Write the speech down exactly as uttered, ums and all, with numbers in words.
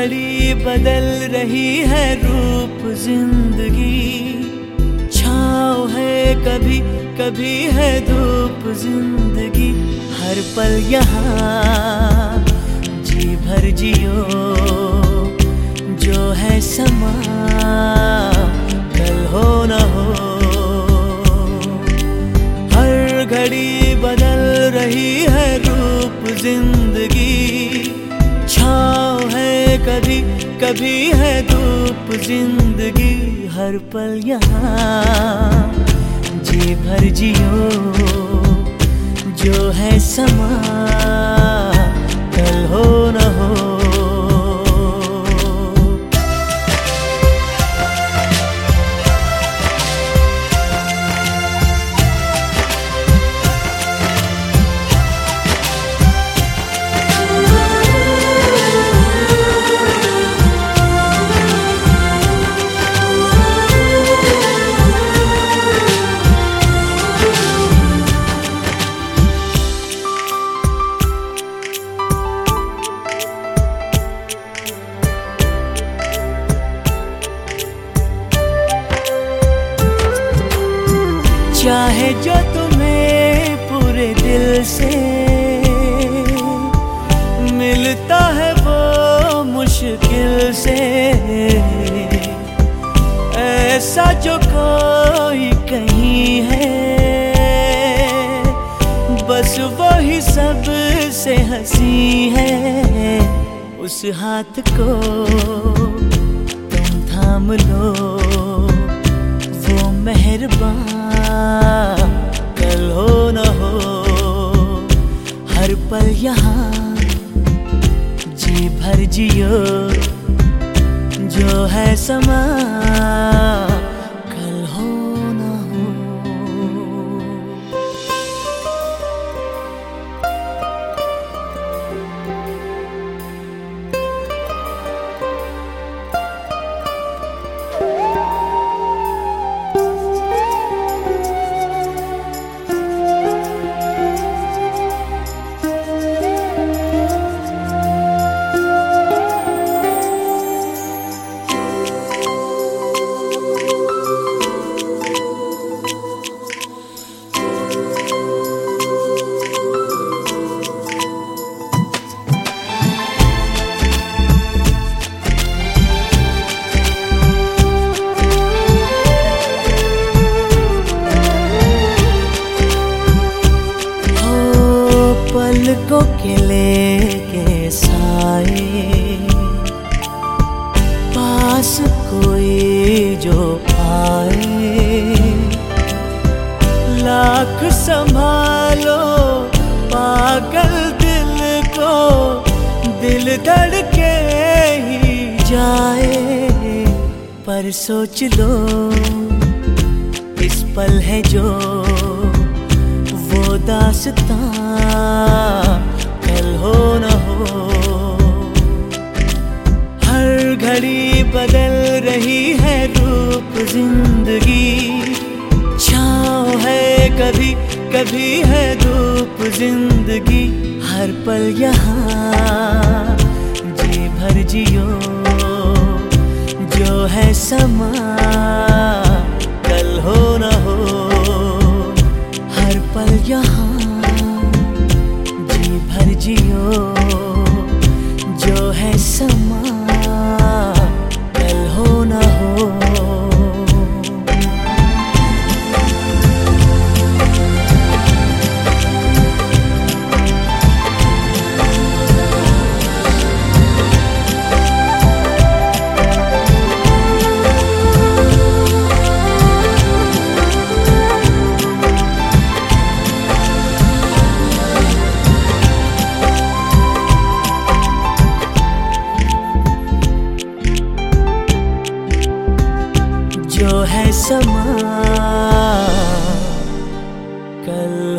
घड़ी बदल रही है रूप जिंदगी, छाँव है कभी कभी है धूप जिंदगी। हर पल यहाँ जी भर जियो, जो है समा कल हो न हो। हर घड़ी बदल रही है रूप जिंदगी, छाँव है कभी कभी है धूप जिंदगी। हर पल यहाँ जी भर जियो, जो है समा कल हो न हो। चाहे जो तुम्हें पूरे दिल से मिलता है वो मुश्किल से, ऐसा जो कोई कहीं है बस वो ही सब से हंसी है। उस हाथ को तुम थाम लो, वो मेहरबान कल हो न हो। हर पल यहाँ जी भर जियो, जो है समा कल हो न हो। पलकों के लेके साए, पास कोई जो आए। लाख संभालो पागल दिल को, दिल धड़के ही जाए। पर सोच लो इस पल है जो वो दास्तां कल हो न हो। हर घड़ी बदल रही है रूप जिंदगी, छाँव है कभी कभी है धूप जिंदगी। हर पल यहाँ जी भर जियो, जो है समा कल हो न हो। हर पल यहाँ जी भर जियो, जो है समा कल हो न हो। जो है समा कल